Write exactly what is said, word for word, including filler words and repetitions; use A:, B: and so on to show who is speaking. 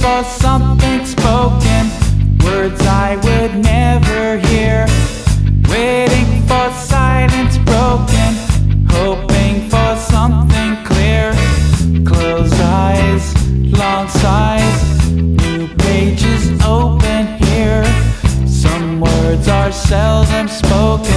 A: for something spoken, words I would never hear. Waiting for silence broken, hoping for something clear. Closed eyes, long sighs, new pages open here. Some words are seldom spoken,